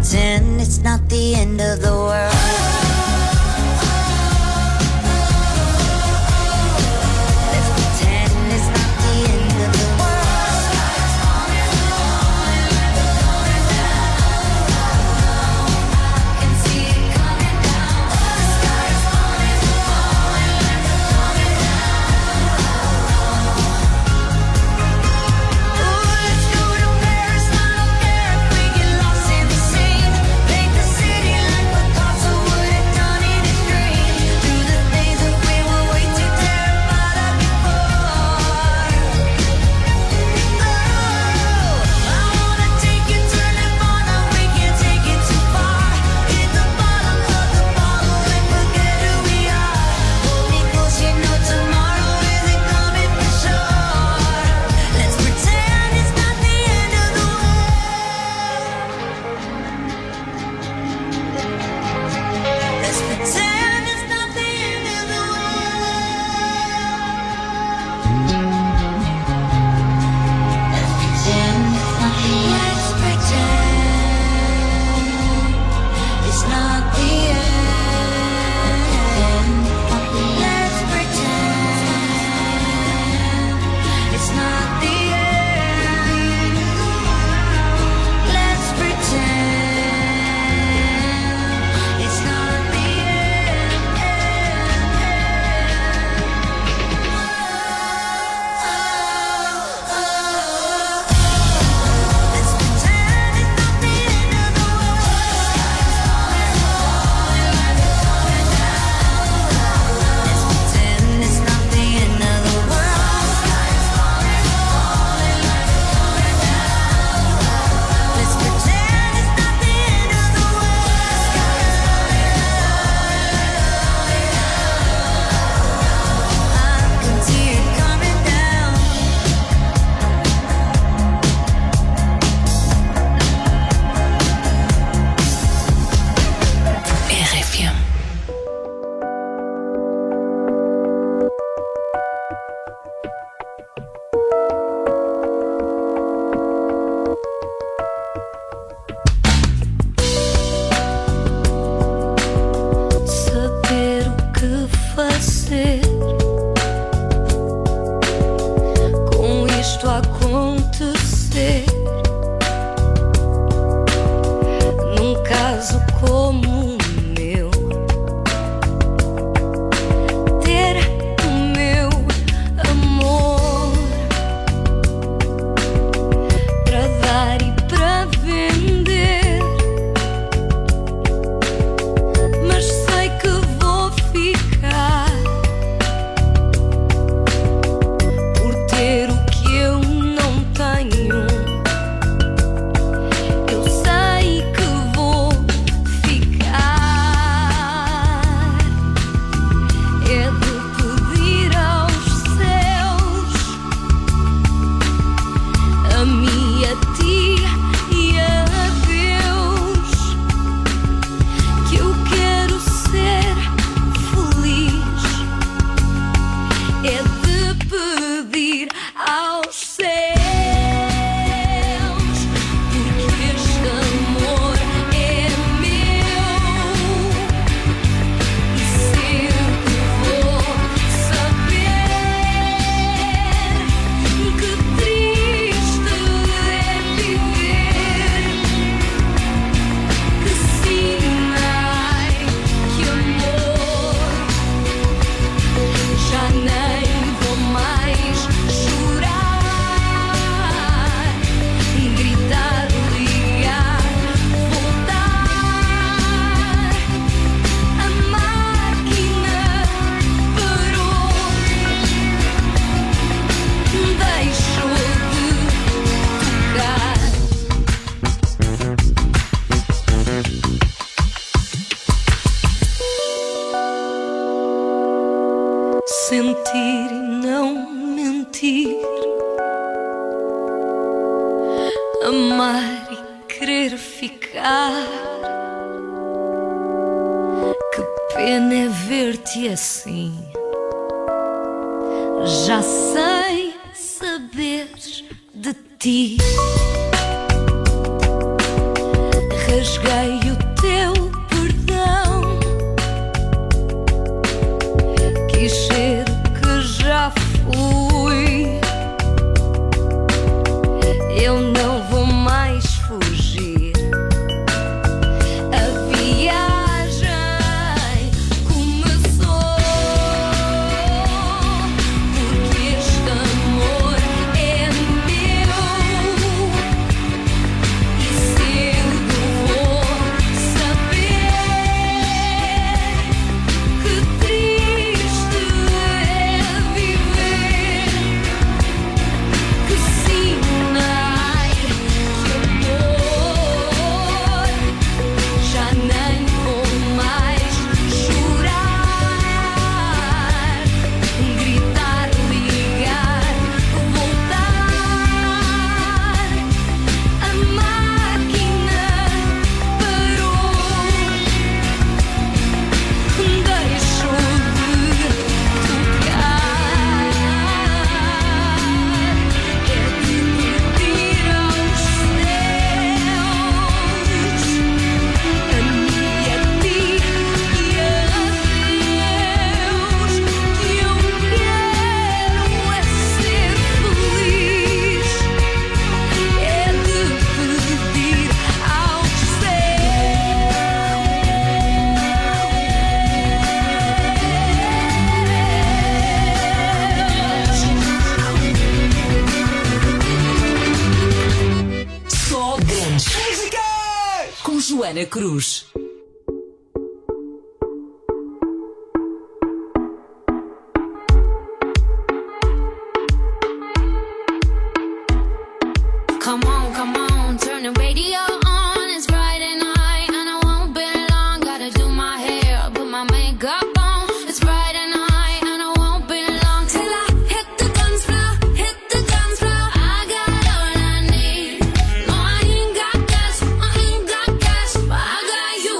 pretend it's not the end of the world. Sentir e não mentir, amar e querer ficar. Que pena é ver-te assim. Já sei saberes de ti. rasguei o teu perdão. Quis ser o que já fui. Eu não vou mais fugir. A viagem começou, porque este amor é meu. E cedo vou saber que triste é viver, que sinai que amor já nem vou mais chorar, gritar, ligar, voltar. A máquina parou, deixou de tocar. É de pedir aos céus, a mim e a ti e a Deus, que eu quero é ser feliz. É de pedir aos Só grandes. Com Joana Cruz. Come on, turn the radio on. It's Friday night and I won't be long. Gotta do my hair, put my makeup on. It's Friday night and I won't be long till I hit the dance floor, hit the dance floor. I got all I need. No, I ain't got cash, but I got you.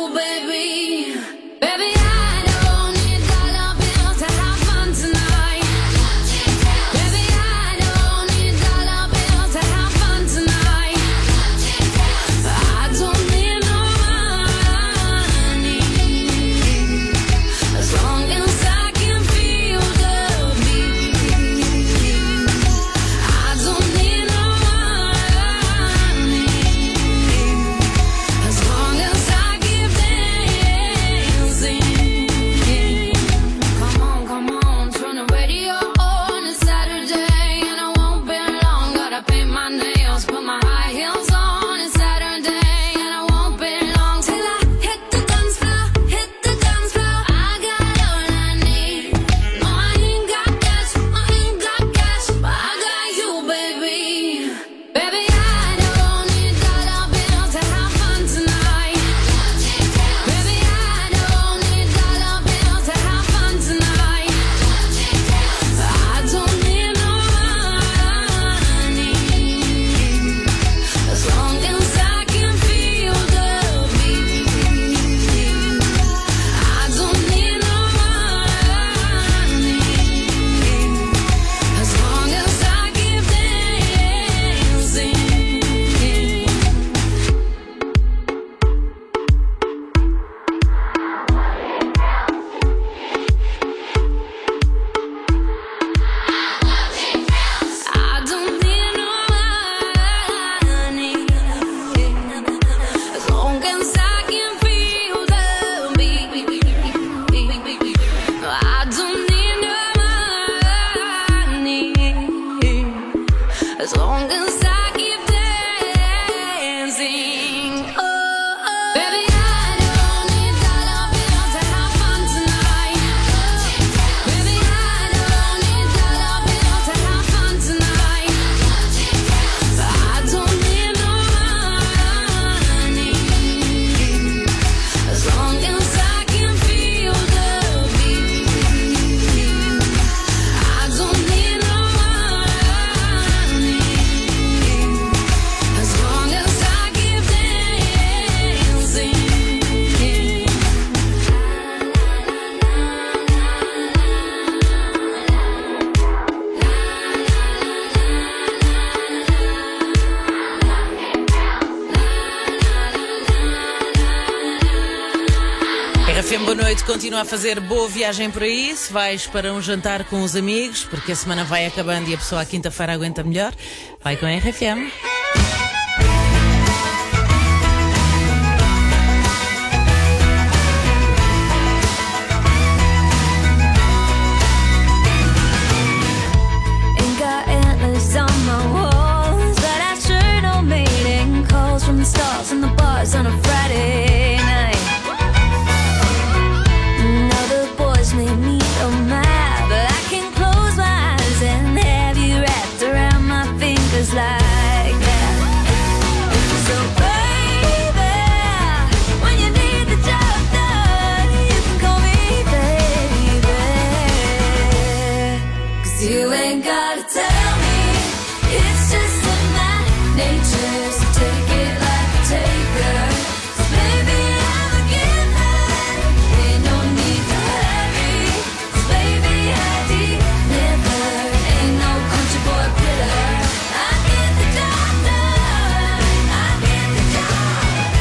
RFM Boa Noite continua a fazer boa viagem por aí. Se vais para um jantar com os amigos, porque a semana vai acabando e a pessoa à quinta-feira aguenta melhor, vai com a RFM. In the bars on a Friday night. Now the boys made me so mad, but I can close my eyes and have you wrapped around my fingers like that. So baby, when you need the job done, you can call me baby. 'Cause you ain't gotta tell me, it's just in my nature, so take it like taker. So baby, I'm a giver. Ain't no need to hurry. So baby, I deliver. Ain't no country boy quitter. I get the job done. I get the job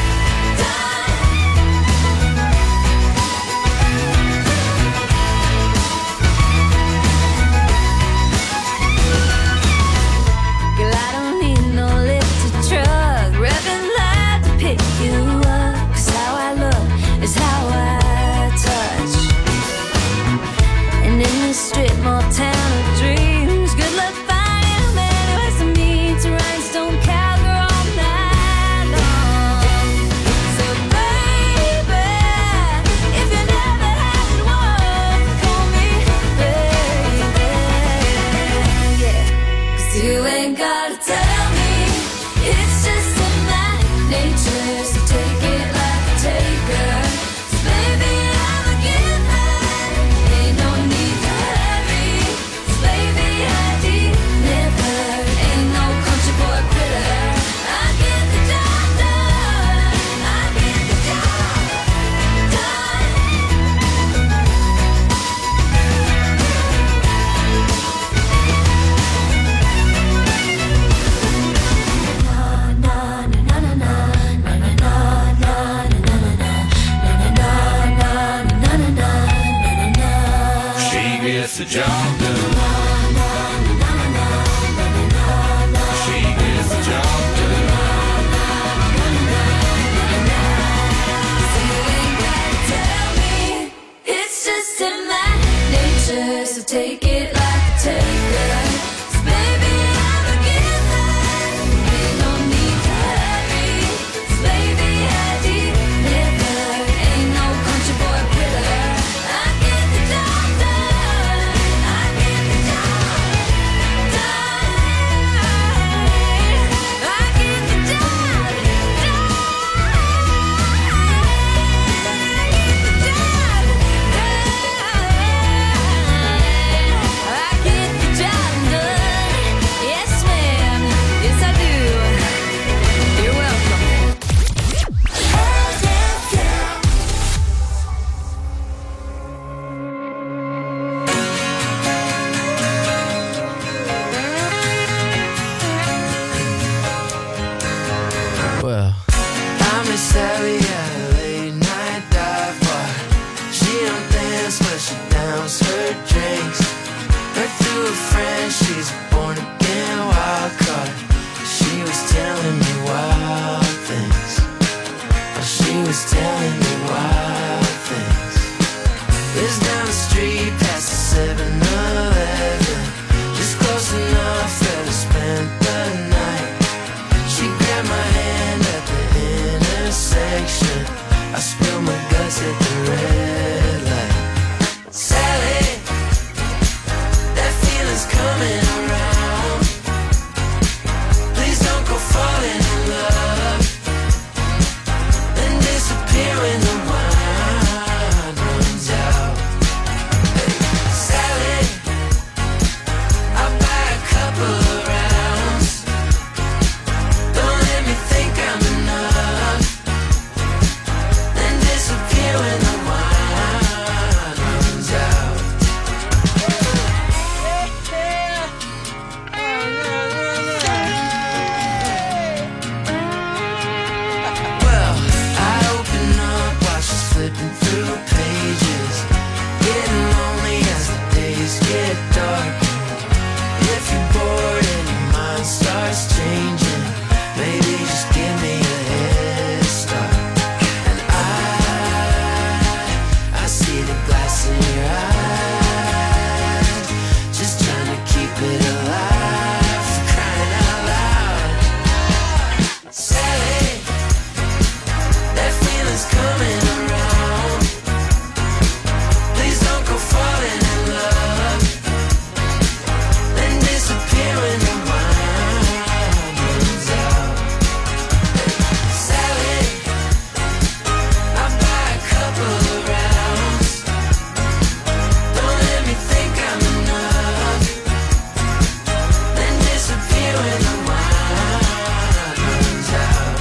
done. Girl, I don't need no lifted truck. Revving loud to pick you up. 'Cause how I look is how I touch. And in this strip mall town of dreams, good luck finding a man who has to meet to rhinestone cowgirl all night long. So baby, if you never had one, call me baby. Yeah, 'cause you ain't gotta tell me, it's just in my nature, so take it like a taker. So baby, I'm a giver. Ain't no need to hurry. So baby, I deliver. Ain't no country boy quitter. I get the job done. I get the job done. She gets the job done. She gets the job done. So you ain't gotta tell me, it's just in my nature, so take it like a taker. So baby, I'm a giver. Ain't no need to hurry. So baby, I deliver. Ain't no country boy quitter. I get the job done. I get the job done. I get the job done. I get the job done. Yes, ma'am. Yes, I do. You're welcome. Well, I miss Sally at a late night dive bar. She don't dance, but she downs her drinks. Heard through a friend she's a born again wild card. She was telling me wild things. Oh, she was telling me wild things. Lives down the street past the 7-Eleven. Just close enough that I spent the night. She grabbed my hand at the intersection. I spilled my guts at the red light. Sally, that feeling's coming around. Please don't go falling in love and disappear when the wine runs out. Hey, Sally, I'll buy a couple of rounds. Don't let me think I'm enough, then disappear when the wine feeling's coming around. Please don't go falling in love, then disappear when the wine runs out. Sally, I'll buy a couple of rounds. Don't let me think I'm enough, then disappear when the wine runs out.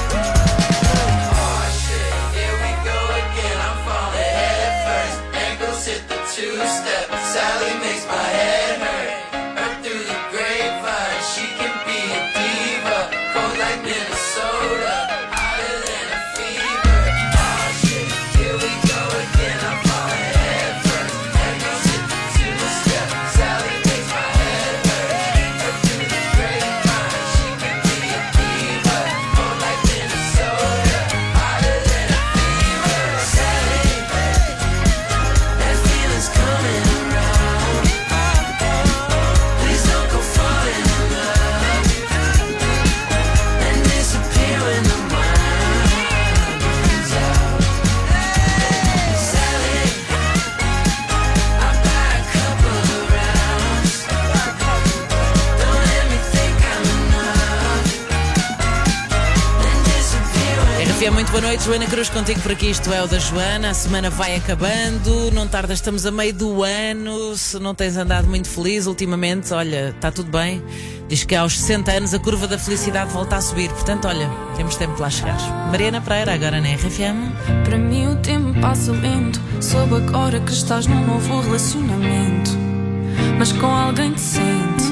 Oh shit, here we go again. I'm falling head first. Ankles hit the two-step. Sally makes my head hurt. Heard through the grapevine, she can be a diva. Cold like Minnesota, hotter than a fever. Oh shit, here we go again. I'm falling head first. Ankles hit the two-step. Sally makes my head hurt. Heard through the grapevine, she can be a diva. Cold like Minnesota, hotter than a fever. Sally, that feeling's coming around. Please don't go falling in love, and disappear when the wine runs out. Sally, I'll buy a couple of rounds. Don't let me think I'm enough, then disappear when RFM, muito boa noite, Joana Cruz contigo por aqui, isto é o da Joana. A semana vai acabando, não tarda, estamos a meio do ano. Se não tens andado muito feliz ultimamente, olha, está tudo bem. Diz que aos 60 anos a curva da felicidade volta a subir, portanto, olha, temos tempo de lá chegar. Mariana Pereira, agora na RFM. Para mim o tempo passa lento. Soube agora que estás num novo relacionamento, mas com alguém decente.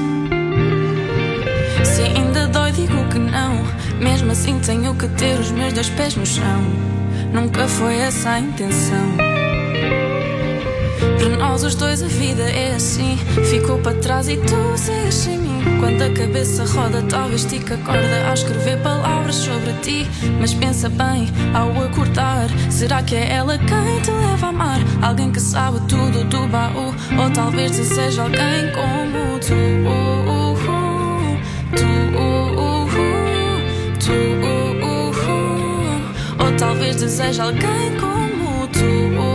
Se ainda dói digo que não, mesmo assim tenho que ter os meus dois pés no chão. Nunca foi essa a intenção. Para nós os dois a vida é assim. Ficou para trás e tu segues sem mim. Quando a cabeça roda talvez te acorda a escrever palavras sobre ti. Mas pensa bem ao acordar, será que é ela quem te leva a amar? Alguém que sabe tudo do baú, ou talvez seja alguém como tu. Ou talvez deseje alguém como tu.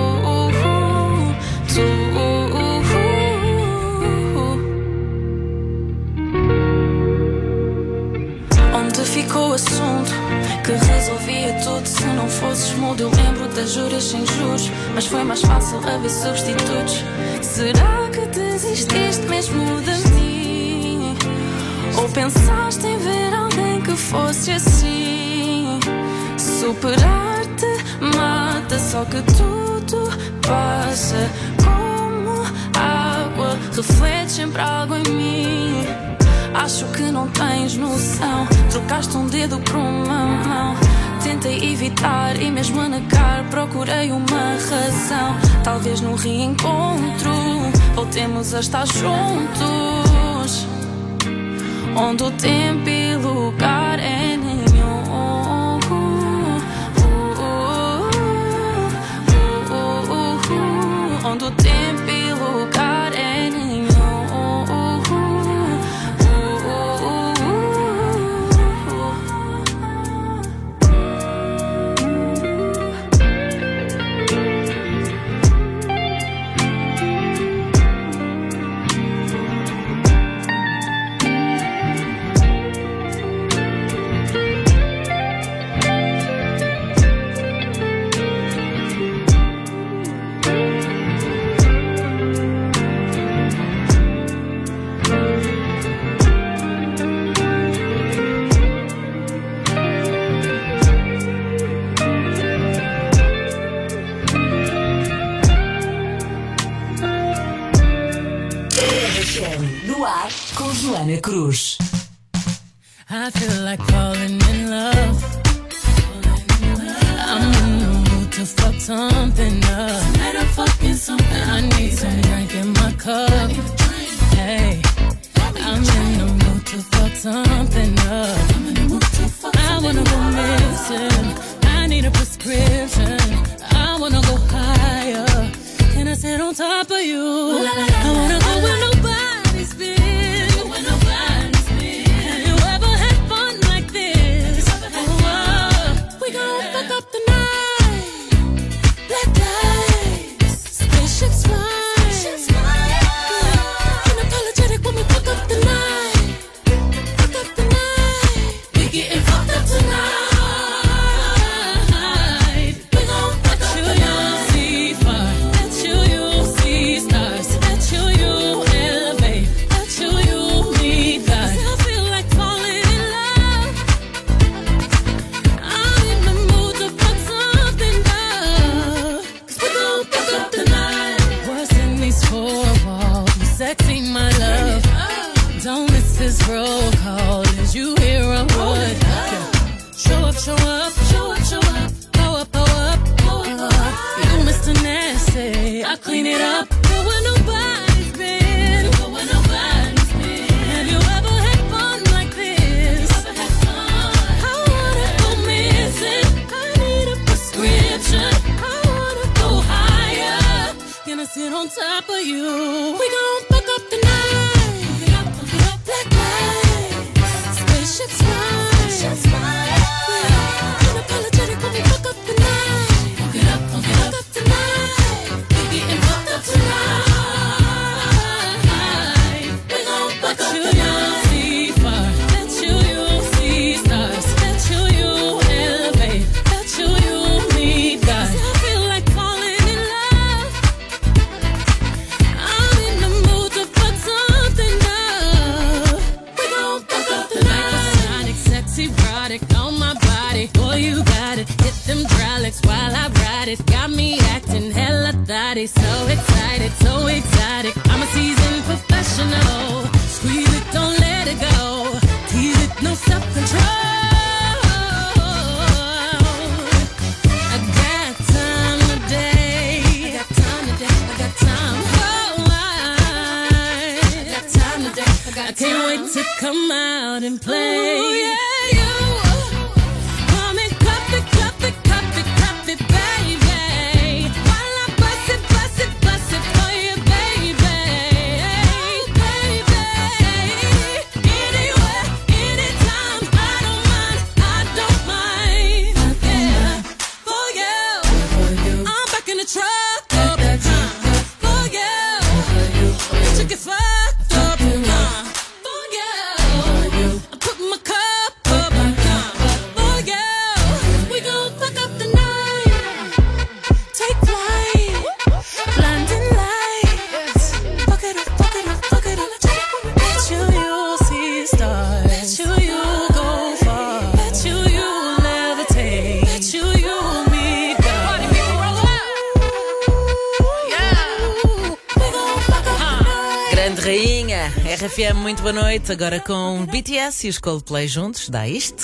Onde ficou o assunto que resolvia tudo? Se não fosses mudo, eu lembro das juras sem juros, mas foi mais fácil haver substitutos. Será que desististe mesmo de mim? Ou pensaste em ver alguém que fosse assim? Superar-te mata, só que tudo passa como água, reflete sempre algo em mim. Acho que não tens noção, trocaste um dedo por uma mão. Tentei evitar e mesmo a negar procurei uma razão. Talvez no reencontro voltemos a estar juntos, onde o tempo e lugar é nenhum. Onde o tempo e lugar é nenhum. No ar com Joana Cruz. I feel like falling in love. I'm in the mood to fuck something up. I need some drink in my cup. Hey, I'm in the mood to fuck something up. I wanna go missing. I need a prescription. I wanna go higher. Can I sit on top of you? I wanna go where nobody's been. Have you ever had fun like this? We gon' fuck up the night. clean it up. Go where nobody's been. Go where nobody's been. Have you ever had fun like this? Ever had fun? I wanna go missing. I need a prescription. I wanna go higher. Can I sit on top of you? We gon' fuck up the night. Fuck it up, black lights. Spaceship smile. Unapologetic when we fuck up the night. Fuck it up tonight. We getting fucked up tonight. We gon' fuck up the night. See far. Bet you'll see stars. Bet you'll elevate. Bet you'll meet God. I feel like falling in love. I'm in the mood to fuck something up. We gon' fuck up the night. Sonic, sexy, erotic on my body. Boy, you got it. Hit them hydraulics while I ride it. Got me acting hella thotty. So excited, so exotic. I'm a seasoned professional. Squeeze it, don't let it go. Tease it, no self-control. I got time today. I got time today. I got time. Oh, I got time today. I can't wait to come out and play. Ooh, yeah, you. Come and clap it, clap it, clap it, clap it, baby. While I bust it for you, baby. Baby. Anywhere, anytime, I don't mind. Yeah. For you. I'm back in the truck. For you. You get fucked up. For you. I put my cup up. For you. We gon' fuck up the night. Take flight. Blinding lights. Fuck it up, fuck it up, fuck it up. Bet you'll see stars. Bet you'll go far. Bet you'll levitate. Bet you'll meet God. Party people roll out. Yeah. We gon' fuck up the night. Grande rainha, RFM, muito boa noite. Agora com BTS e os Coldplay juntos, dá isto.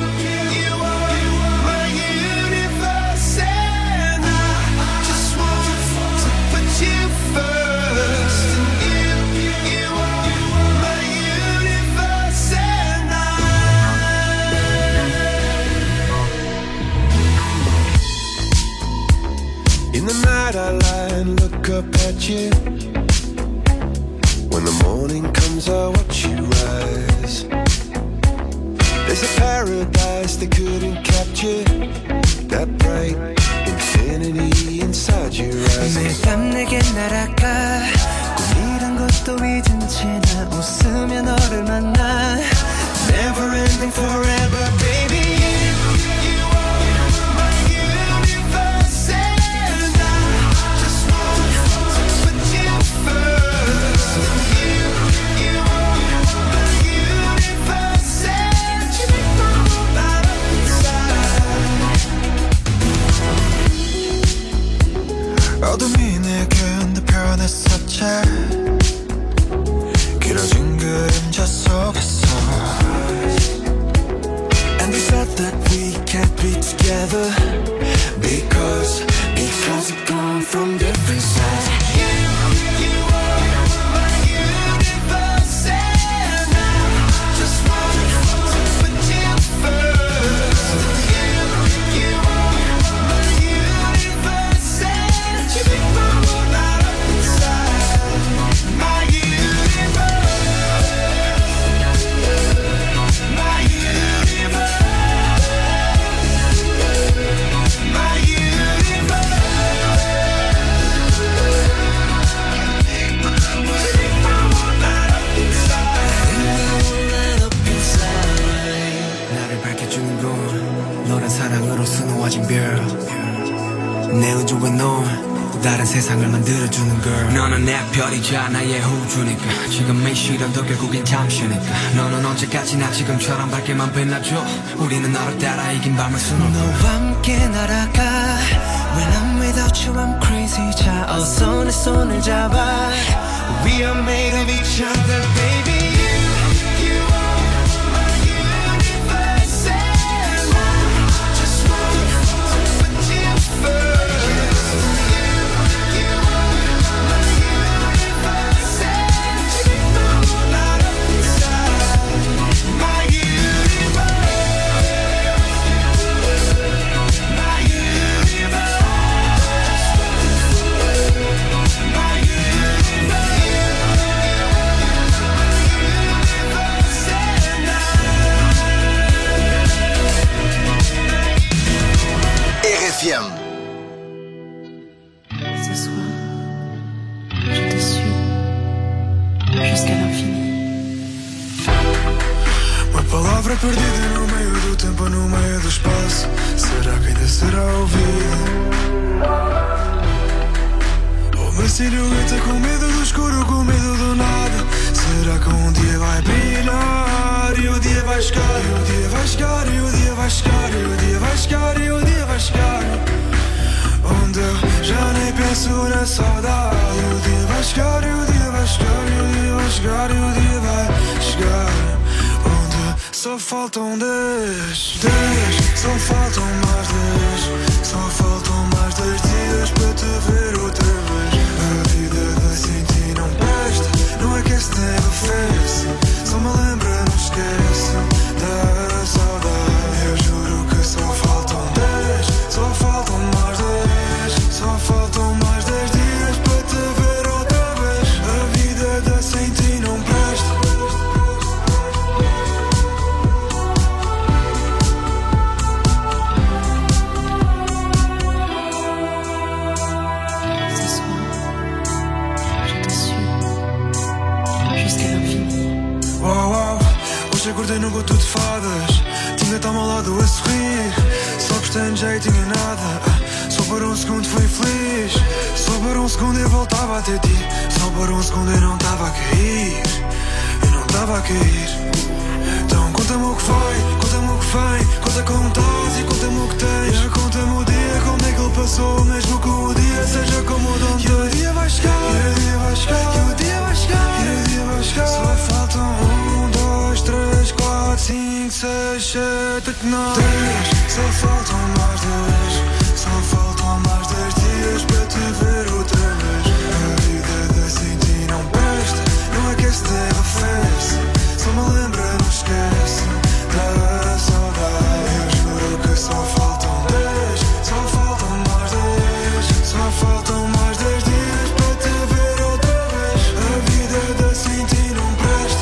In the night I lie and look up at you. When the morning comes I watch you rise. There's a paradise they couldn't capture. That bright infinity inside your eyes. 매일 밤 내게 날아가 꿈이란 것도 잊은 채 나 웃으며 너를 만나. Never ending forever baby. You are my universe and I just want to put you first. You are my universe and you make my whole life inside. 어둠이 내게 흔들펴냈었지. 길어진 그림자 속에서. And we said that we can't be together because we've come from different sides. You are my universe and I just want to put you first. You are my universe and you make my whole life inside. My 나를 밝혀주는 건 너란 사랑으로 수놓아진 별. 내 우주에 넌 또 다른 세상을 만들어주는 girl. 너는 내 별이자 나의 우주니까 지금의 시련도 결국엔 잠시니까. 너는 언제까지나 지금처럼 밝게만 빛나줘. 우리는 너를 따라 이긴 밤을 수놓고 너와 함께 날아가. When I'm without you I'm crazy. 자 어서 내 손을 잡아. We are made of each other baby. You are my universe and I just want to put you first. You are Ce soir, je te suis jusqu'à l'infini. Uma palavra perdida no meio do tempo, no meio do espaço. Será que ainda será ouvida? Uma silhueta com medo do escuro, com medo do nada. Será que um dia vai brilhar? E o dia vai chegar, e o dia vai chegar, e o dia vai chegar, e o dia vai chegar, e o dia vai chegar. Onde eu já nem penso na saudade. E o dia vai chegar, e o dia vai chegar, e o dia vai chegar, e o dia vai chegar. Onde só faltam 10, só faltam mais 10. Só faltam mais 10 dias para te ver outra vez. A vida de sem ti não presta. Não é que esse never face. Só me lembra, não esquece da saudade. Eu juro que só faltam 10. Só faltam mais 10. Só faltam mais 10 dias para te ver outra vez. A vida de sem ti não presta. Ce soir, je te suis jusqu'à l'infini. Uau, uau, hoje acordei num conto de fadas. Tinha tão ao lado a sorrir. Só gostei de jeitinho e nada. Só por um segundo fui feliz. Só por um segundo eu voltava a ter ti. Só por um segundo eu não estava a cair. Eu não estava a cair. Então conta-me o que foi, conta-me o que vem. Conta como estás e conta-me o que tens. Conta-me o dia, como é que ele passou. Mesmo que o dia seja como o dono. E o dia vai chegar, e o dia vai chegar, e o dia vai chegar, e o dia vai chegar. Só faltam 1, 2, 3, 4, 5, 6, 7, 8, 9, 10. Só faltam mais 10. Só faltam mais 10 dias para te ver outra vez. A vida de sem ti não presta. Não é que esse never face. Só me lembra, não esquece da saudade. Eu juro que só faltam 10. Só faltam mais 10. Só faltam mais 10 dias para te ver outra vez. A vida de sem ti não presta.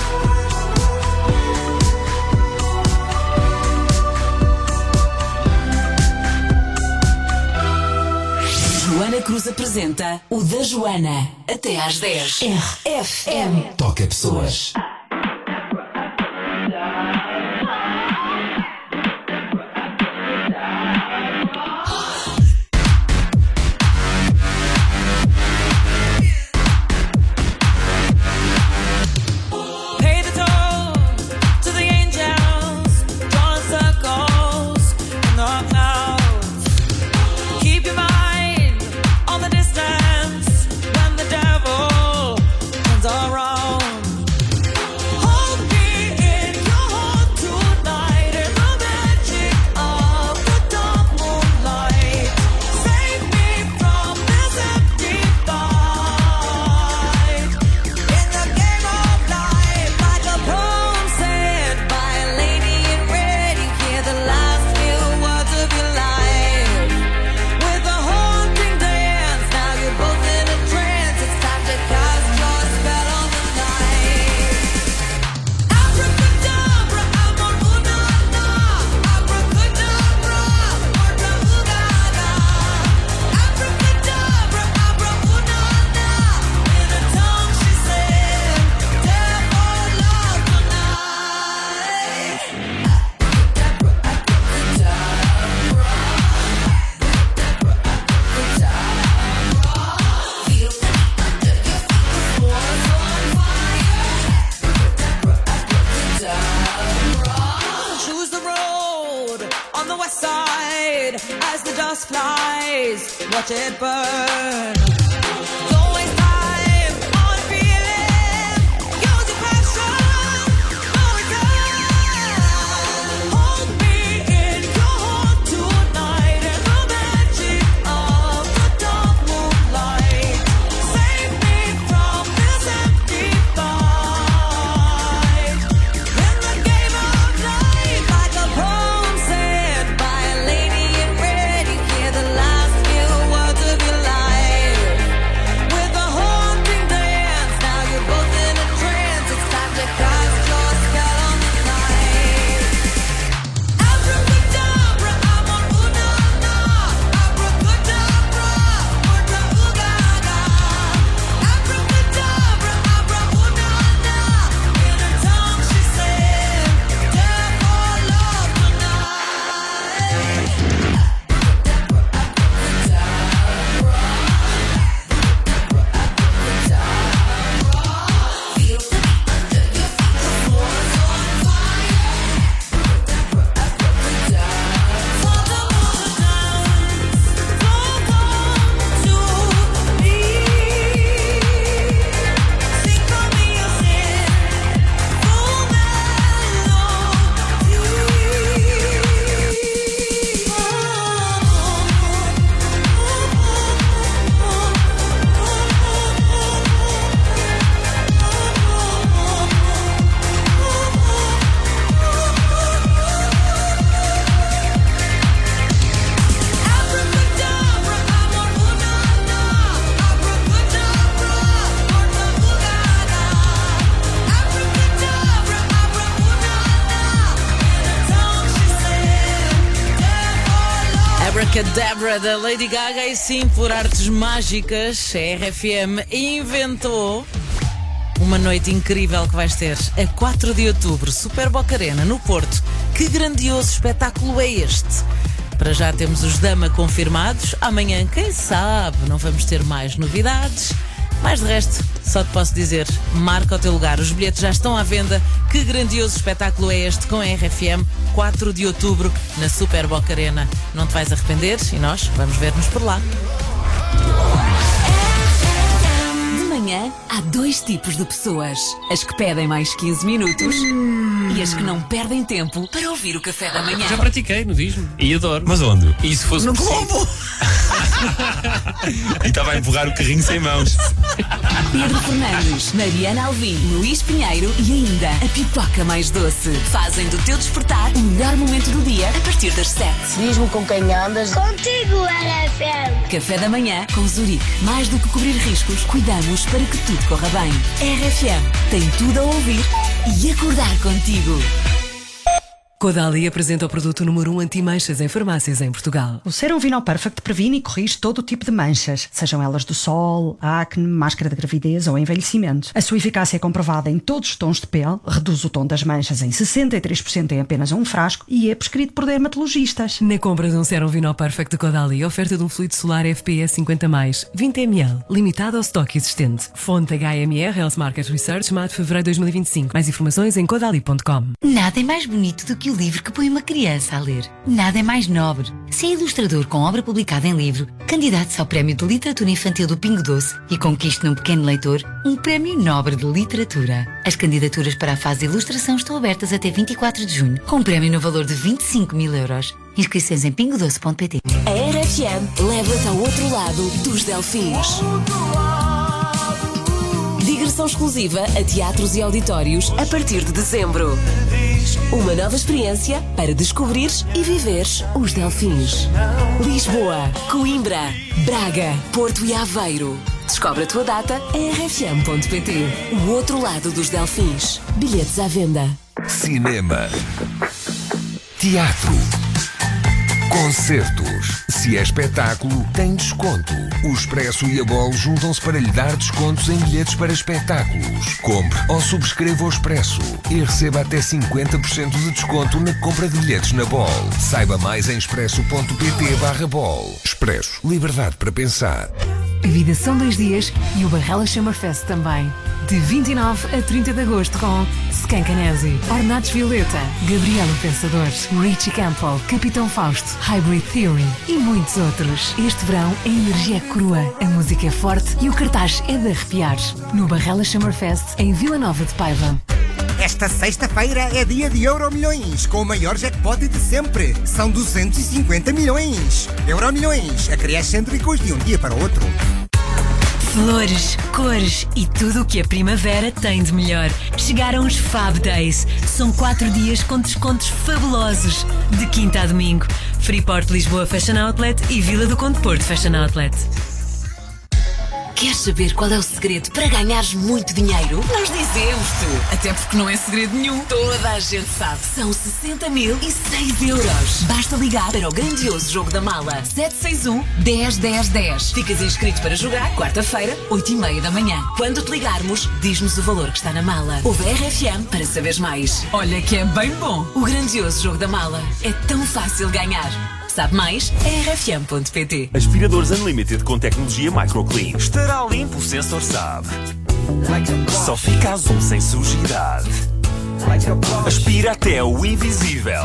Joana Cruz apresenta o da Joana. Até às 10. RFM. Toca pessoas. Pay the toll to the angels, drawing circles in the clouds. Keep your mind on the distance when the devil comes around. Hold me in your heart tonight in the magic of the dark moonlight. Save me from this empty fight. In the game of life, like a poem said by a lady in red, you hear the last few words of your life. With a haunting dance, now you're both in a trance. It's time to cast your spell on the night. Abracadabra, amor, una-na. Abracadabra, morta ugada. Abracadabra, abra, una-na. In a tongue she said, devil love tonight. Choose the road on the west side as the dust flies. Watch it burn. Don't waste time on feeling. Use your passion. No return. Hold me in your heart tonight in the magic of the dark moonlight. Save me from this empty fight. In the game of life, like a poem said by a lady in red, you hear the last few words of your life. Debra da Lady Gaga e sim, por artes mágicas, a RFM inventou uma noite incrível que vais ter a 4 de outubro, Super Boca Arena, no Porto. Que grandioso espetáculo é este? Para já temos os Dama confirmados. Amanhã, quem sabe, não vamos ter mais novidades. Mas de resto, só te posso dizer, marca o teu lugar. Os bilhetes já estão à venda. Que grandioso espetáculo é este com a RFM, 4 de outubro, na Super Boca Arena. Não te vais arrepender e nós vamos ver-nos por lá. De manhã, há dois tipos de pessoas. As que pedem mais 15 minutos e as que não perdem tempo para ouvir o café da manhã. Já pratiquei nudismo e adoro. Mas onde? E se fosse No possível? Globo! E estava a empurrar o carrinho sem mãos. Pedro Fernandes, Mariana Alvim, Luís Pinheiro e ainda a pipoca mais doce fazem do teu despertar o melhor momento do dia a partir das 7. Diz-me com quem andas. Contigo, RFM. Café da manhã com Zurique. Mais do que cobrir riscos, cuidamos para que tudo corra bem. RFM tem tudo a ouvir e acordar contigo. Caudalie apresenta o produto número 1 anti-manchas em farmácias em Portugal. O Serum Vinol Perfect previne e corrige todo o tipo de manchas, sejam elas do sol, acne, máscara de gravidez ou envelhecimento. A sua eficácia é comprovada em todos os tons de pele, reduz o tom das manchas em 63% em apenas um frasco e é prescrito por dermatologistas. Na compra de um Serum Vinol Perfect de Caudalie, oferta de um fluido solar FPS 50+, 20 ml, limitado ao estoque existente. Fonte HMR Health Market Research, maio de fevereiro de 2025. Mais informações em caudalie.com. Nada é mais bonito do que o livro que põe uma criança a ler. Nada é mais nobre. Se é ilustrador com obra publicada em livro, candidate-se ao Prémio de Literatura Infantil do Pingo Doce e conquiste num pequeno leitor um Prémio Nobre de Literatura. As candidaturas para a fase de ilustração estão abertas até 24 de junho, com um prémio no valor de 25.000 euros. Inscrições em pingodoce.pt. A RFM leva-te ao outro lado dos Delfins. Digressão exclusiva a teatros e auditórios a partir de dezembro. Uma nova experiência para descobrires e viveres os Delfins. Lisboa, Coimbra, Braga, Porto e Aveiro. Descobre a tua data em rfm.pt. O outro lado dos Delfins. Bilhetes à venda. Cinema, teatro, concertos. Se é espetáculo, tem desconto. O Expresso e a Bol juntam-se para lhe dar descontos em bilhetes para espetáculos. Compre ou subscreva o Expresso e receba até 50% de desconto na compra de bilhetes na Bol. Saiba mais em expresso.pt/Bol. Expresso. Liberdade para pensar. A vida são 2 dias e o Barrela Summerfest também. De 29 a 30 de agosto com Skankanese, Ornatos Violeta, Gabriel o Pensador, Richie Campbell, Capitão Fausto, Hybrid Theory e muitos outros. Este verão a energia é crua, a música é forte e o cartaz é de arrepiar. No Barrela Summerfest em Vila Nova de Paiva. Esta sexta-feira é dia de Euromilhões, com o maior jackpot de sempre. São 250 milhões. Euromilhões, a criar cêntricos de um dia para o outro. Flores, cores e tudo o que a primavera tem de melhor. Chegaram os Fab Days. São 4 dias com descontos fabulosos. De quinta a domingo. Freeport Lisboa Fashion Outlet e Vila do Conde Porto Fashion Outlet. Queres saber qual é o segredo para ganhares muito dinheiro? Nós dizemos-te. Até porque não é segredo nenhum. Toda a gente sabe. São 60.006 euros. Basta ligar para o grandioso jogo da mala. 761-10-10-10. Ficas inscrito para jogar quarta-feira, 8h30 da manhã. Quando te ligarmos, diz-nos o valor que está na mala. Ouve a RFM para saberes mais. Olha que é bem bom. O grandioso jogo da mala. É tão fácil ganhar. Sabe mais? É rfm.pt. Aspiradores Unlimited com tecnologia MicroClean. Estará limpo, o sensor sabe. Só fica azul sem sujidade. Aspira até o invisível.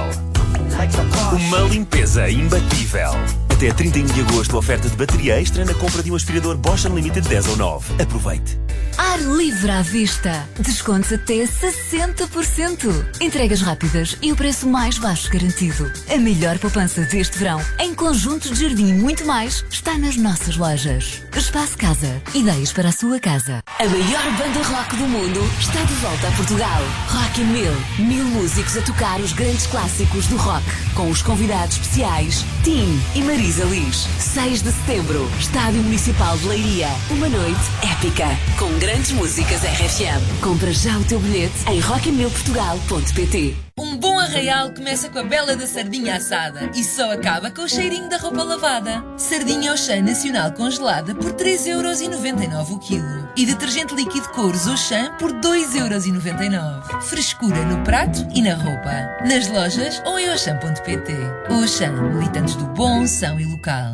Uma limpeza imbatível. Até 31 de agosto, oferta de bateria extra na compra de um aspirador Bosch Unlimited 10 ou 9. Aproveite. Ar livre à vista. Descontos até 60%. Entregas rápidas e o preço mais baixo garantido. A melhor poupança deste verão, em conjuntos de jardim e muito mais, está nas nossas lojas. Espaço Casa. Ideias para a sua casa. A maior banda rock do mundo está de volta a Portugal. Rock in 1000. 1000 músicos a tocar os grandes clássicos do rock. Com os convidados especiais Tim e Marisa Liz. 6 de setembro. Estádio Municipal de Leiria. Uma noite épica. Com um grandes músicas RFM. Compra já o teu bilhete em rockinmilportugal.pt. Um bom arraial começa com a bela da sardinha assada e só acaba com o cheirinho da roupa lavada. Sardinha Auchan Nacional congelada por 3,99€ o quilo. E detergente líquido Cores Auchan por 2,99€. Frescura no prato e na roupa. Nas lojas ou em auchan.pt. Auchan, militantes do bom, são e local.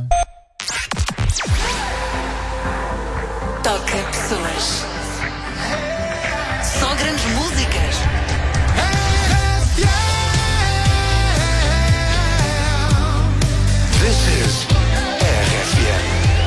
Toca pessoas. Só grandes músicas. This is RFM.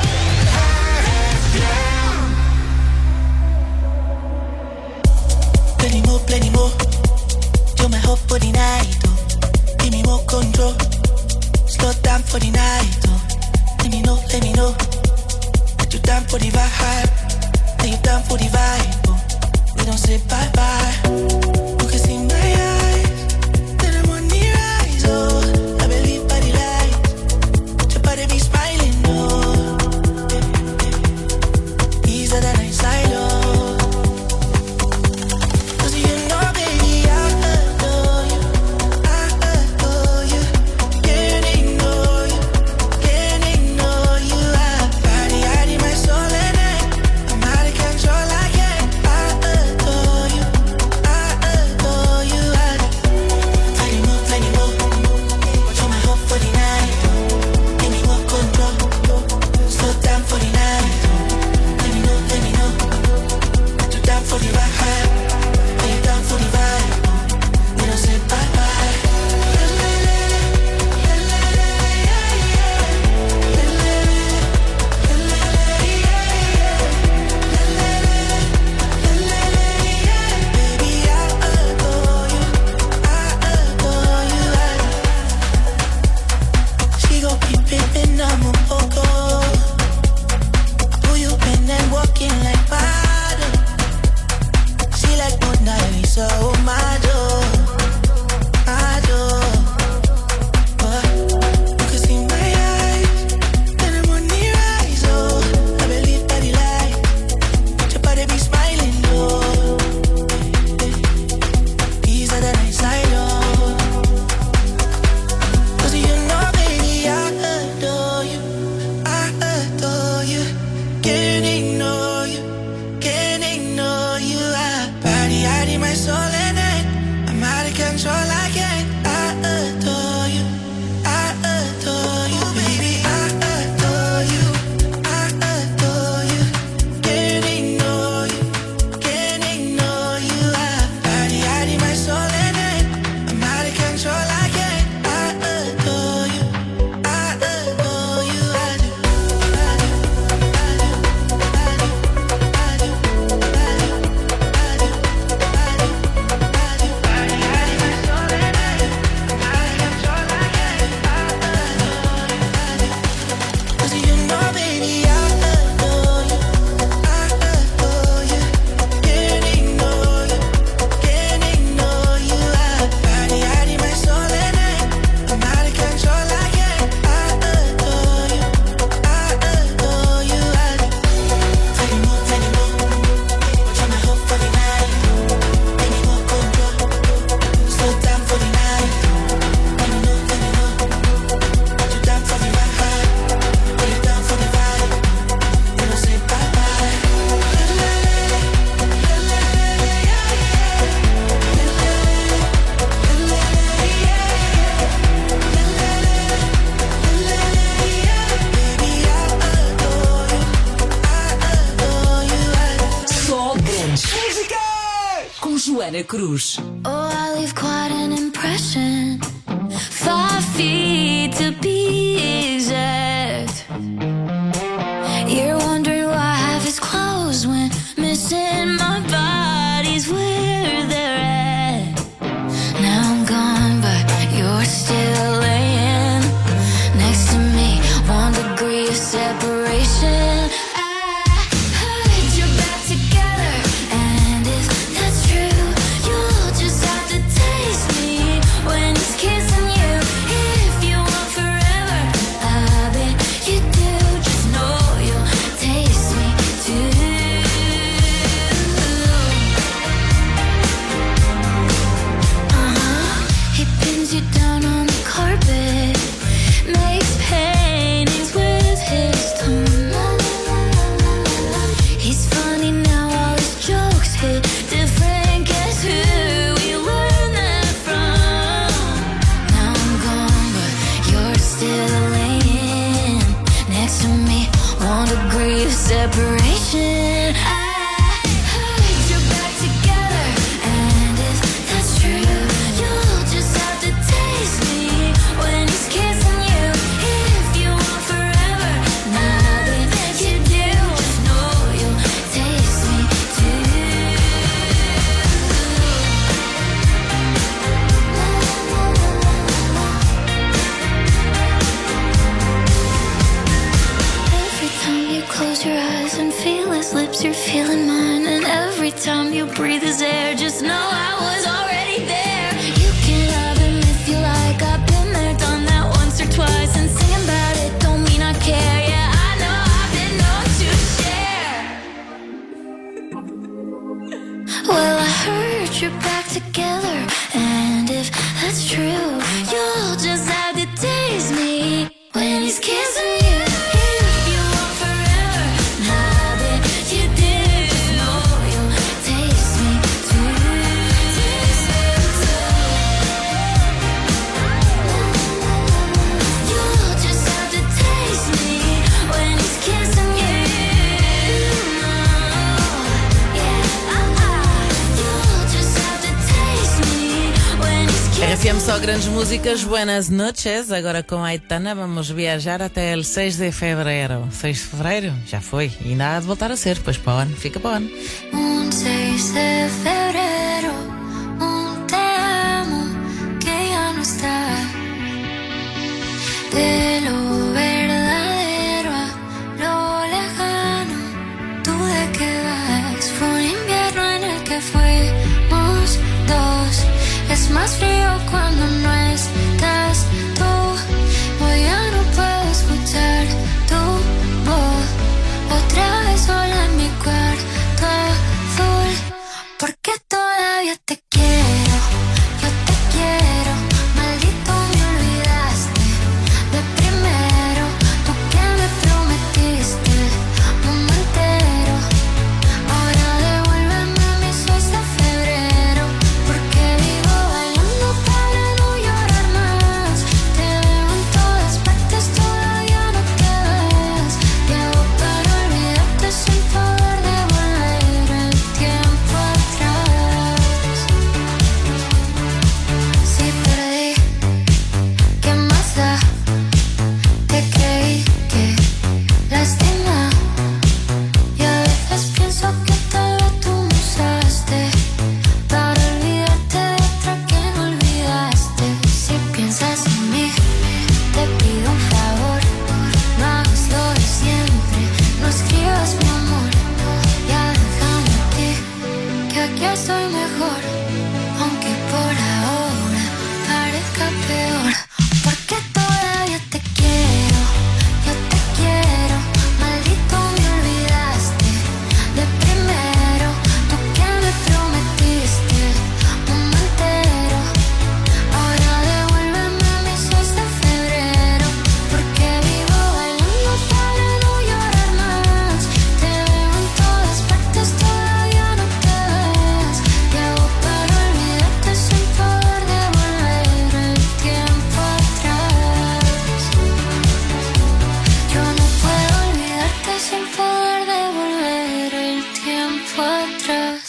Plenty more. You're my hope for the night. Oh. Give me more control. Slow down for the night. Oh. Let me know. That you down for the vibe. That you down for the vibe. Oh. We don't say bye bye. You can see my eyes. That I'm on the rise. Oh, I believe by the light. Your body be smiling. Oh, easier than I silo. Joana Cruz. Oh, I leave quite an impression. 5 feet to be exact. You're wondering why half is closed when missing my body's where they're at. Now I'm gone, but you're still laying next to me. 1 degree of separation. Forever of separation. I heard you're back together, and if that's true, you'll just have to taste me when he's kissing you. If you want forever, nothing that you do, just know you'll taste me too. Every time you close your eyes and feel his lips, you're feeling mine. And every time you breathe his air, just know I was already there. You can love him if you like. I've been there, done that once or twice. And singing about it don't mean I care. Yeah, I know I've been known to share. Well, I heard you're back together, and if that's true, you'll just have to taste me when he's kissing you. If you want forever, nothing you do, just know you'll taste me too. Taste me too. You'll just have to taste me when he's kissing you. You'll just have to taste me when he's kissing RFM só grandes músicas, buenas noches. Agora com Aitana vamos viajar até el 6 de fevereiro. 6 de fevereiro? Já foi. E ainda há de voltar a ser, pois para o ano. Fica para o ano. 6 de febrero, te amo que ya no está. De lo verdadero a lo lejano, ¿tú de qué vas? Fue un invierno en el que fuimos dos. Es más frío cuando no estás tú. Hoy ya no puedo escuchar tu voz. Otra vez sola en mi cuarto azul. Porque todavía te quiero, yo te quiero. Maldito me olvidaste de primero. Tú que me prometiste el mundo entero. Ahora devuélveme mis 6 de febrero. Porque vivo bailando para no llorar más. Te veo en todas partes, todavía no te ves. ¿Qué hago para olvidarte sin poder devolver el tiempo atrás? Si perdí, ¿qué más da? Te creí que lastima. Y a veces pienso que tal vez tú me usaste para olvidarte de otra que no olvidaste. Si piensas en mí, te pido un favor. No hagas lo de siempre, no escribas mi amor. Ya déjame a ti, que aquí estoy mejor. Aunque por ahora parezca peor. Porque todavía te quiero, yo te quiero. Maldito me olvidaste de primero. Tú que me prometiste el mundo entero. Ahora devuélveme mis 6 de febrero. Porque vivo bailando para no llorar más. Te veo en todas partes, todavía no te ves. ¿Qué hago para olvidarte sin poder devolver el tiempo atrás? Yo no puedo olvidarte sin poder devolver el tiempo atrás.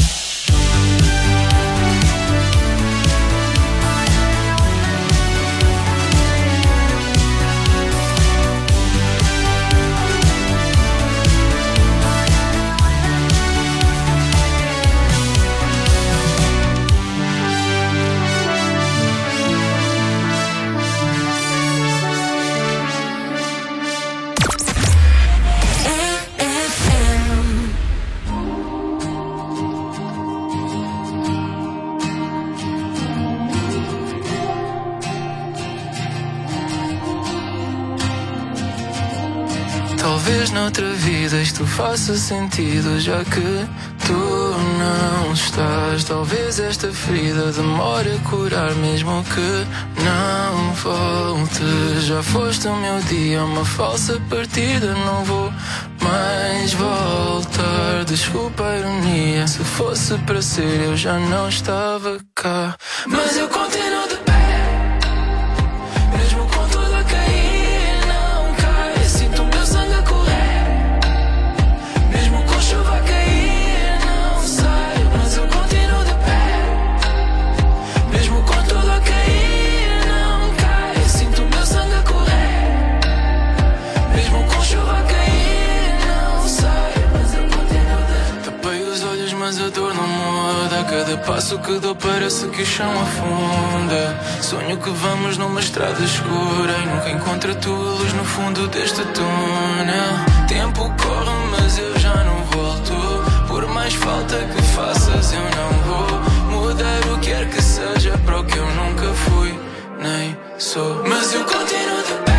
Talvez noutra vida isto faça sentido, já que tu não estás. Talvez esta ferida demore a curar, mesmo que não volte. Já foste o meu dia, uma falsa partida, não vou mais voltar. Desculpa a ironia, se fosse para ser eu já não estava cá. Mas eu continuo de pé, mesmo com tudo a cair, não cai. Sinto o meu sangue a correr cada passo que dou parece que o chão afunda. Sonho que vamos numa estrada escura e nunca encontro a tua luz no fundo deste túnel. Tempo corre, mas eu já não volto. Por mais falta que faças, eu não vou mudar o que quer que seja para o que eu nunca fui, nem sou. Mas eu continuo de pé.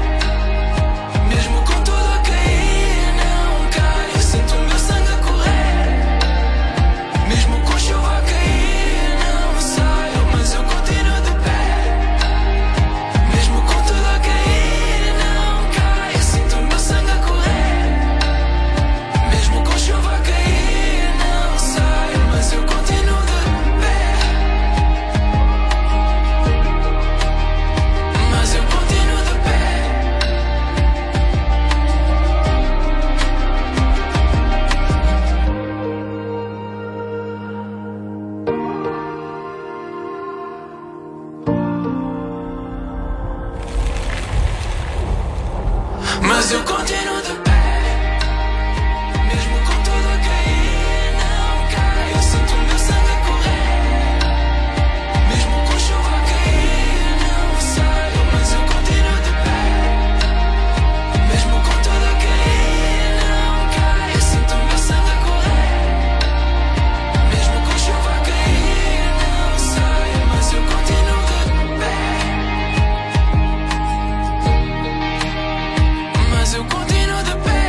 Mas eu continuo de pé. Mesmo com tudo a cair, não cai. Eu sinto o meu sangue a correr. Mesmo com chuva a cair, não saio. Mas eu continuo de pé. Mesmo com tudo a cair, não cai. Eu sinto o meu sangue a correr. Mesmo com chuva a cair, não saio. Mas eu continuo de pé. Mas eu continuo de pé.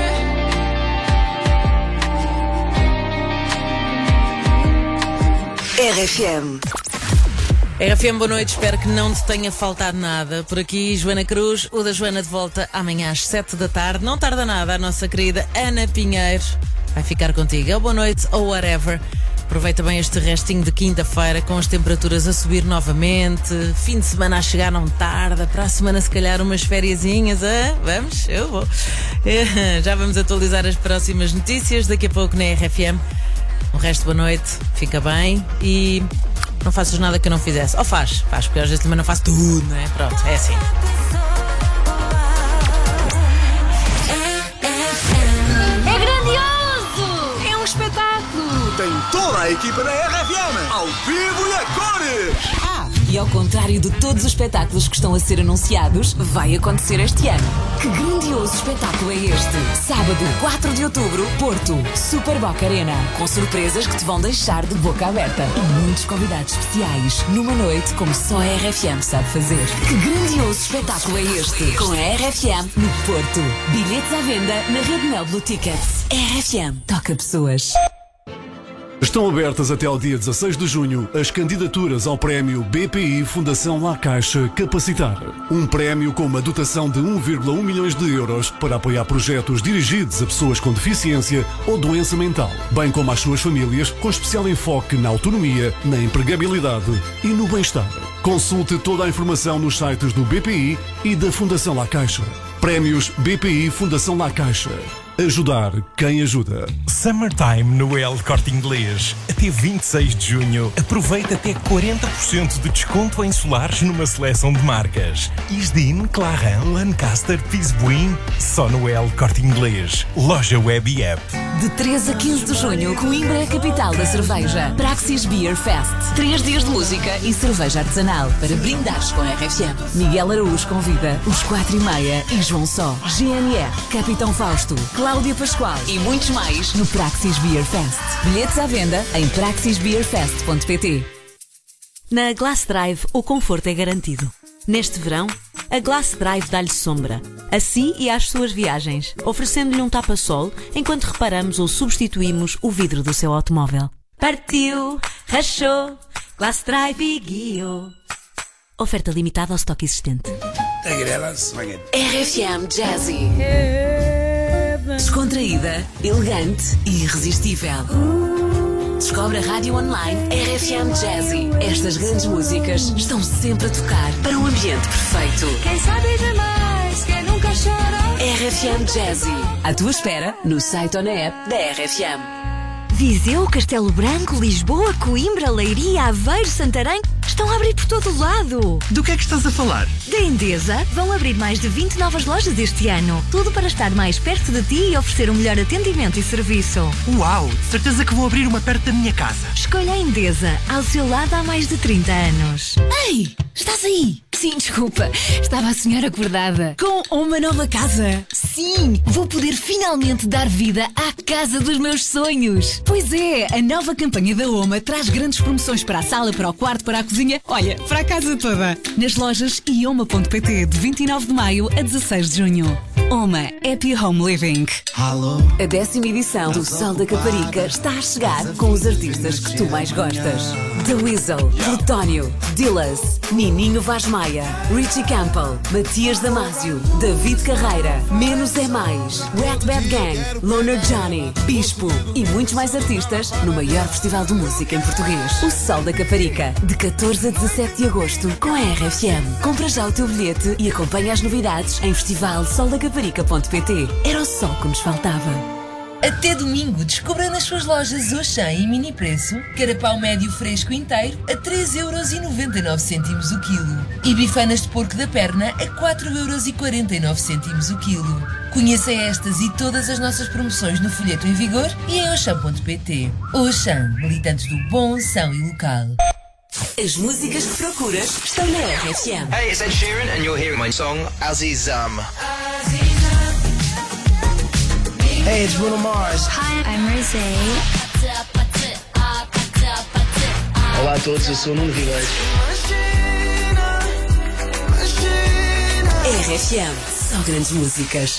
RFM. RFM, boa noite, espero que não te tenha faltado nada. Por aqui, Joana Cruz, o da Joana de volta amanhã às 7 da tarde. Não tarda nada, a nossa querida Ana Pinheiro vai ficar contigo. Ou boa noite, ou whatever. Aproveita bem este restinho de quinta-feira com as temperaturas a subir novamente. Fim de semana a chegar não tarda. Para a semana, se calhar, umas fériasinhas. Vamos? Eu vou. Já vamos atualizar as próximas notícias daqui a pouco na RFM. O resto, boa noite, fica bem e não faças nada que eu não fizesse. Ou faz, porque às vezes também não faço tudo, não é? Pronto, é assim. É grandioso! É um espetáculo! Tem toda a equipa da RFM, ao vivo e a cores! E ao contrário de todos os espetáculos que estão a ser anunciados, vai acontecer este ano. Que grandioso espetáculo é este? Sábado, 4 de outubro, Porto, Super Boca Arena. Com surpresas que te vão deixar de boca aberta. E muitos convidados especiais. Numa noite como só a RFM sabe fazer. Que grandioso espetáculo é este? Com a RFM no Porto. Bilhetes à venda na Rede Mel Blue Tickets. RFM toca pessoas. Estão abertas até ao dia 16 de junho as candidaturas ao prémio BPI Fundação La Caixa Capacitar. Um prémio com uma dotação de 1,1 milhões de euros para apoiar projetos dirigidos a pessoas com deficiência ou doença mental, bem como às suas famílias, com especial enfoque na autonomia, na empregabilidade e no bem-estar. Consulte toda a informação nos sites do BPI e da Fundação La Caixa. Prémios BPI Fundação La Caixa. Ajudar quem ajuda. Summertime no El Corte Inglês. Até 26 de junho, aproveita até 40% de desconto em solares numa seleção de marcas. Isdin, Clarin, Lancaster, Pisbuin. Só no El Corte Inglês. Loja web e app. De 3 a 15 de junho, Coimbra é a capital da cerveja. Praxis Beer Fest. 3 dias de música e cerveja artesanal para brindares com a RFM. Miguel Araújo convida os 4:30 e João Só, GNR, Capitão Fausto, Cláudia Pascoal e muitos mais no Praxis Beer Fest. Bilhetes à venda em praxisbeerfest.pt. Na Glass Drive, o conforto é garantido. Neste verão, a Glass Drive dá-lhe sombra, a si e às suas viagens, oferecendo-lhe um tapa-sol enquanto reparamos ou substituímos o vidro do seu automóvel. Partiu, rachou, Glass Drive e guiou. Oferta limitada ao estoque existente. RFM Jazzy. Descontraída, elegante e irresistível. Descobre a rádio online RFM Jazzy. Estas grandes músicas estão sempre a tocar para um ambiente perfeito. Quem sabe demais, quem nunca chora. RFM Jazzy. À tua espera, no site ou na app da RFM. Viseu, Castelo Branco, Lisboa, Coimbra, Leiria, Aveiro, Santarém. Estão a abrir por todo o lado. Do que é que estás a falar? Da Endesa, vão abrir mais de 20 novas lojas este ano. Tudo para estar mais perto de ti e oferecer um melhor atendimento e serviço. Uau! Certeza que vou abrir uma perto da minha casa. Escolha a Endesa, ao seu lado há mais de 30 anos. Ei, estás aí? Sim, desculpa. Estava a sonhar acordada. Com uma nova casa. Sim, vou poder finalmente dar vida à casa dos meus sonhos. Pois é, a nova campanha da Oma traz grandes promoções para a sala, para o quarto, para a cozinha. Olha, para a casa toda. Nas lojas e oma.pt de 29 de maio a 16 de junho. Oma Happy Home Living. Alô? A 10ª edição do Sol da Caparica está a chegar com os artistas que tu mais gostas. The Weasel, Plutónio, Dillas, Nininho Vaz Maia, Richie Campbell, Matias Damasio, David Carreira, Menos é Mais, Red Bad Gang, Loner Johnny, Bispo e muitos mais artistas no maior festival de música em português. O Sol da Caparica, de 14 a 17 de agosto, com a RFM. Compra já o teu bilhete e acompanha as novidades em festivalsoldacaparica.pt. Era o sol que nos faltava. Até domingo, descubra nas suas lojas Auchan e Mini Preço carapau médio fresco inteiro a 3,99€ o quilo e bifanas de porco da perna a 4,49€ o quilo. Conheça estas e todas as nossas promoções no folheto em vigor e em Auchan.pt. Auchan, militantes do bom, são e local. As músicas que procuras estão na RFM. Hey, it's Ed Sheeran and you're hearing my song Azizam. Hey, it's Bruno Mars. Hi, I'm Rosé. Olá a todos, eu sou o Nuno Vileiros. RFM, só grandes músicas.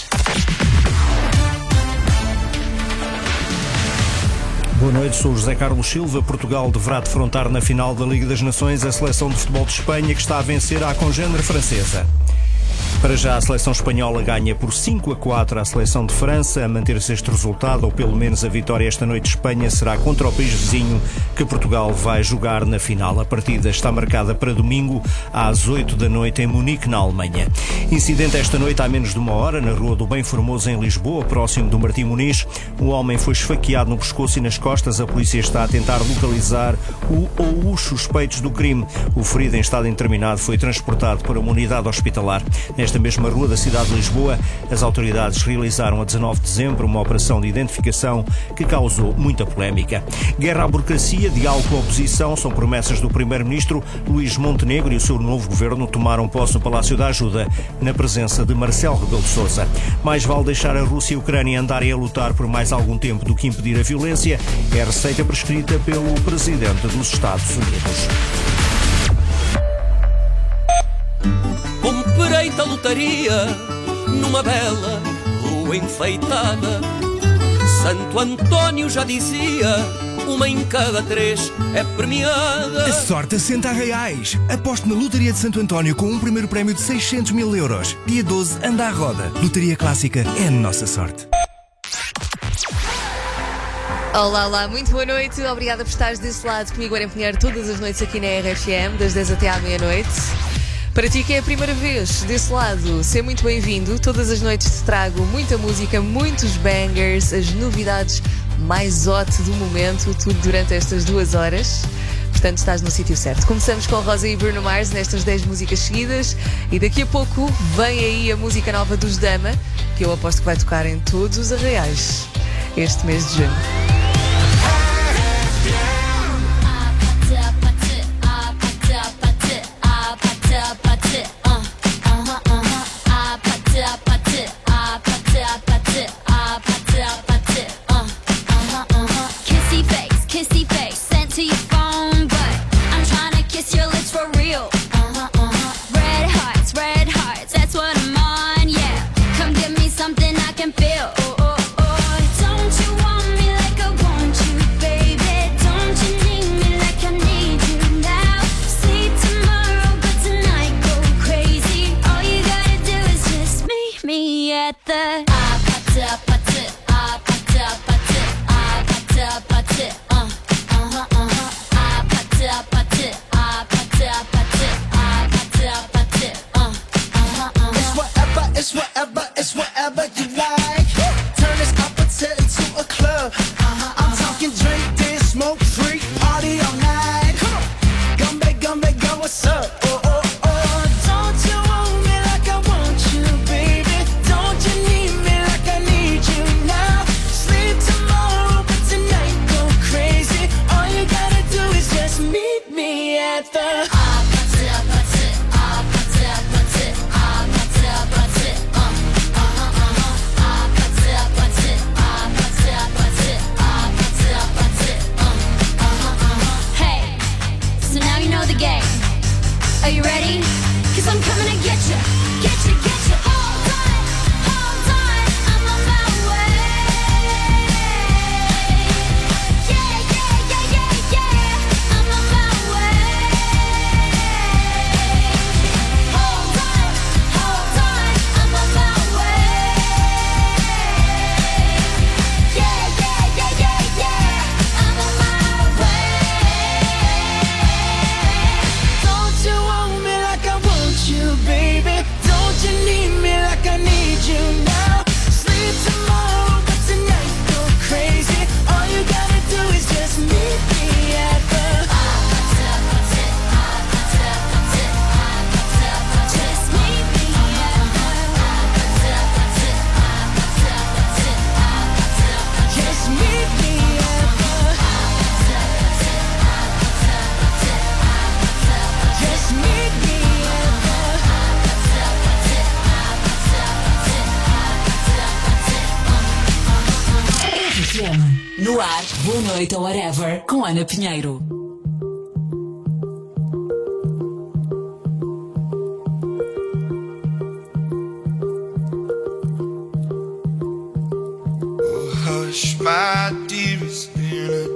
Boa noite, sou o José Carlos Silva. Portugal deverá defrontar na final da Liga das Nações a seleção de futebol de Espanha, que está a vencer à congênere francesa. Para já, a seleção espanhola ganha por 5-4 à seleção de França. A manter-se este resultado, ou pelo menos a vitória esta noite de Espanha, será contra o país vizinho que Portugal vai jogar na final. A partida está marcada para domingo às 8 da noite em Munique, na Alemanha. Incidente esta noite há menos de uma hora na Rua do Bem Formoso, em Lisboa, próximo do Martim Muniz. Um homem foi esfaqueado no pescoço e nas costas. A polícia está a tentar localizar o ou os suspeitos do crime. O ferido, em estado indeterminado, foi transportado para uma unidade hospitalar. Nesta mesma rua da cidade de Lisboa, as autoridades realizaram a 19 de dezembro uma operação de identificação que causou muita polémica. Guerra à burocracia, diálogo com a oposição, são promessas do primeiro-ministro. Luís Montenegro e o seu novo governo tomaram posse no Palácio da Ajuda, na presença de Marcelo Rebelo de Sousa. Mais vale deixar a Rússia e a Ucrânia andarem a lutar por mais algum tempo do que impedir a violência. É a receita prescrita pelo presidente dos Estados Unidos. Comprei-te a lotaria numa bela rua enfeitada. Santo António já dizia, uma em cada 3 é premiada. A sorte assenta a reais. Aposte na Lotaria de Santo António com um primeiro prémio de 600 mil euros. Dia 12, anda à roda. Lotaria Clássica é a nossa sorte. Olá, olá, muito boa noite. Obrigada por estares desse lado comigo, Ana Pinheiro, todas as noites aqui na RFM, das 10 até à meia-noite. Para ti que é a primeira vez desse lado, seja muito bem-vindo. Todas as noites te trago muita música, muitos bangers, as novidades mais hot do momento, tudo durante estas 2 horas. Portanto, estás no sítio certo. Começamos com Rosa e Bruno Mars nestas 10 músicas seguidas e daqui a pouco vem aí a música nova dos Dama, que eu aposto que vai tocar em todos os arraiais este mês de junho. It's whatever you like. Turn this appetite into a club. I'm talking drink, dance, smoke, freak, party all night. Come on, gumbe, gumbe, gumbe. RFM. No ar, boa noite ou whatever, com Ana Pinheiro. Hush, my dear, it's been a